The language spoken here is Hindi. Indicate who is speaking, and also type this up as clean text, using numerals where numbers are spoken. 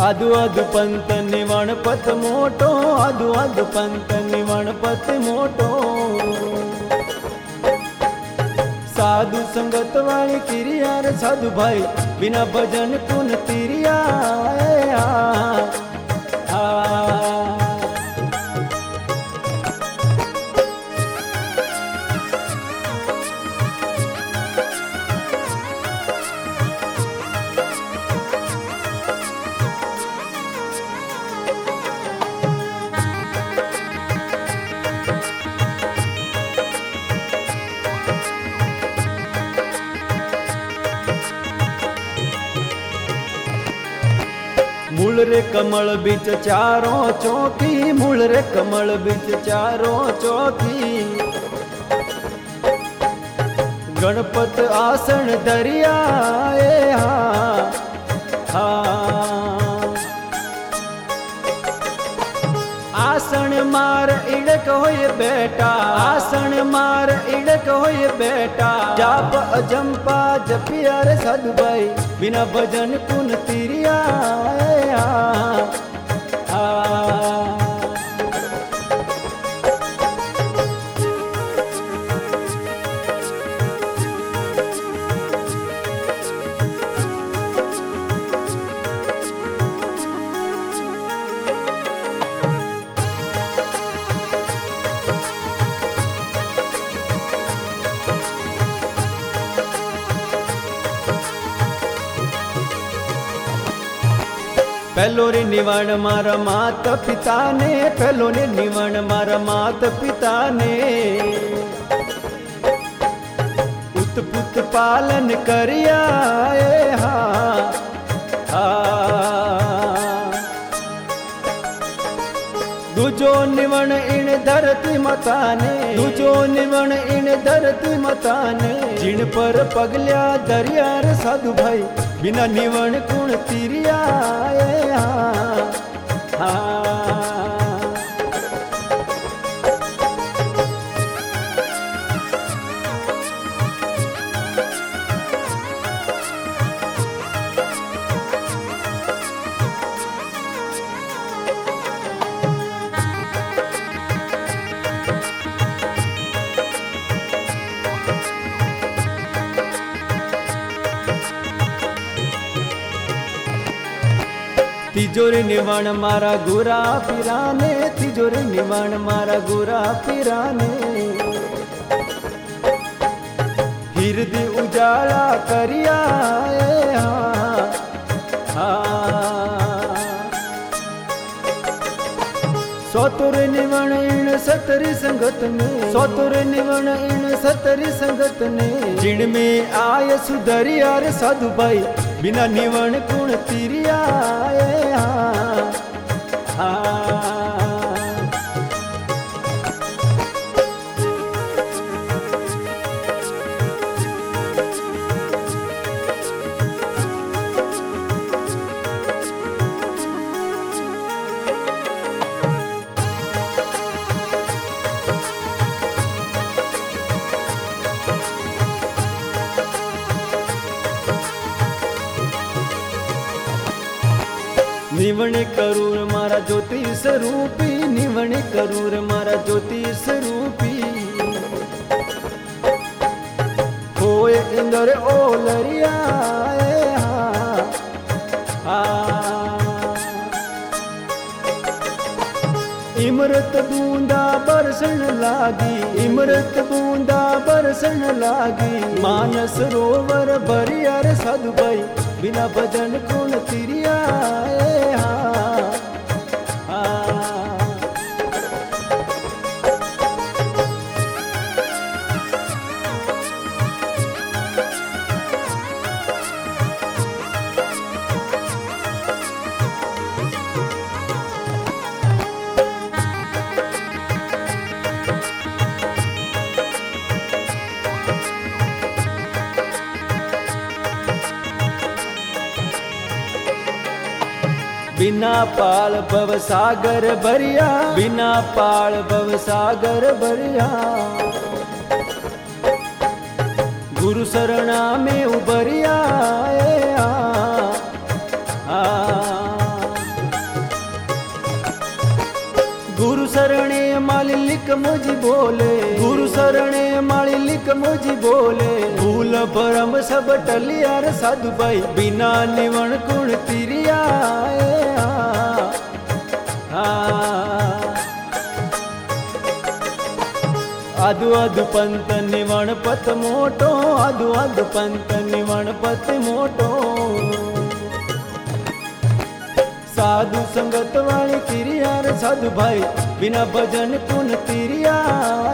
Speaker 1: आदु आदु पंत निवणपत मोटो, आदु आदु पंत निवणपत मोटो। साधु संगत वाली किरिया रे साधु भाई, बिना भजन कुन तिरिया। मूल रे कमल बीच चारों चौकी, मूल रे कमल बीच चारों चौकी। गणपत आसन दरिया आसन मार इड़क होय बेटा, आसन मार इड़क होय बेटा। जाप अजंपा जपिया रे साधु भाई, बिना भजन कुन तिरिया। पहलो रे निवण मारा माता पिता ने, पहलो रे निवण मारा माता पिता ने। उत्पुत पालन करिया दूजो निवण इन धरती माता ने, दूजो निवण इन धरती माता ने। जिन पर पगल्या दरिया रे साधु भाई, बिना निवण कुण तिरिया। तिजोरी निवण मारा गुरा पिराने, तिजोरी निवण मारा गुरा पिराने। हृदय उजाला करिया सोतुर निवण इन सतरी संगत में, सोतुर निवण इन सतरी संगत ने। जिन में आय सुधरिया रे साधु भाई, बिना निवण कुण तिरिया। निवण करूर मारा ज्योति स्वरूपी, निवण करूर मारा ज्योति स्वरूपी। होए इंदर ओलरिया इमरत बूंदा बरसन लागी, इमरत बूंदा बरसन लागी। मानस रोवर भरिया रे साधु भाई, बिना भजन कुण तिरिया। बिना पाल भव सागर भरिया, बिना पाल भव सागर भरिया। गुरु शरणा में उबरिया गुरु शरणे माली लिख मुझी बोले, गुरु शरणे माली लिख मुझी बोले। भूल भरम सब टलिया रे साधु भाई, बिना निवण कुण तिरिया। आदु आदु पंत निवण पत मोटो, आदु आदु पंत निवण पत मोटो। साधु संगत वाली तिरिया रे साधु भाई, बिना भजन कुन तिरिया।